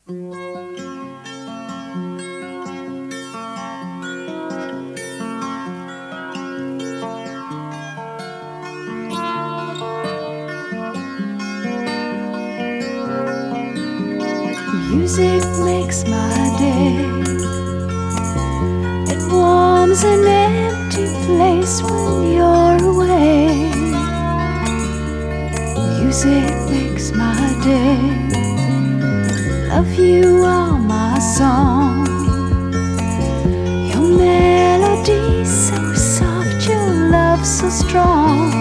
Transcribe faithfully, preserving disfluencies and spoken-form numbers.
Music makes my day. It warms an empty place when you're away. Music makes my day. Love, you are my song. Your melody so soft, your love so strong.